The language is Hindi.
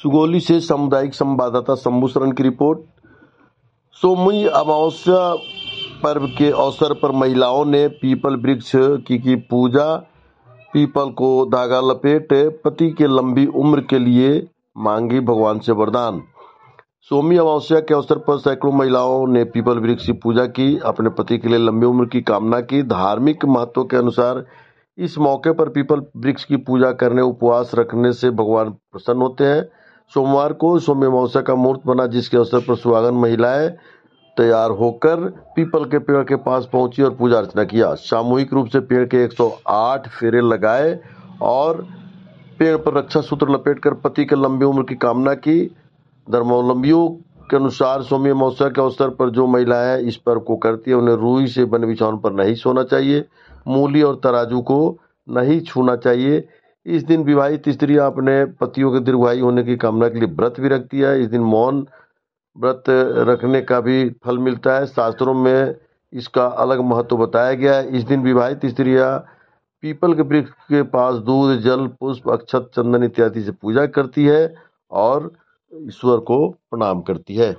सुगौली से सामुदायिक संवाददाता शंभू शरण की रिपोर्ट। सोमई अमावस्या पर्व के अवसर पर महिलाओं ने पीपल वृक्ष की पूजा। पीपल को धागा लपेट पति के लंबी उम्र के लिए मांगी भगवान से वरदान। सोमी अमावस्या के अवसर पर सैकड़ों महिलाओं ने पीपल वृक्ष की पूजा की, अपने पति के लिए लंबी उम्र की कामना की। धार्मिक महत्व के अनुसार इस मौके पर पीपल वृक्ष की पूजा करने, उपवास रखने से भगवान प्रसन्न होते हैं। सोमवार को सोमी अमावस्या का मुहूर्त बना, जिसके अवसर पर सुहागन महिलाएं तैयार होकर पीपल के पेड़ के पास पहुंची और पूजा अर्चना किया। सामूहिक रूप से पेड़ के 108 फेरे लगाए और पेड़ पर रक्षा सूत्र लपेटकर पति के लंबी उम्र की कामना की। धर्मावलंबियों के अनुसार सोमी अमावस्या के अवसर पर जो महिलाएं इस पर्व को करती है, उन्हें रूई से बने बिछावन पर नहीं सोना चाहिए, मूली और तराजू को नहीं छूना चाहिए। इस दिन विवाहित स्त्रियां अपने पतियों के दीर्घायु होने की कामना के लिए व्रत भी रखती है। इस दिन मौन व्रत रखने का भी फल मिलता है। शास्त्रों में इसका अलग महत्व बताया गया है। इस दिन विवाहित स्त्रियां पीपल के वृक्ष के पास दूध, जल, पुष्प, अक्षत, चंदन इत्यादि से पूजा करती है और ईश्वर को प्रणाम करती है।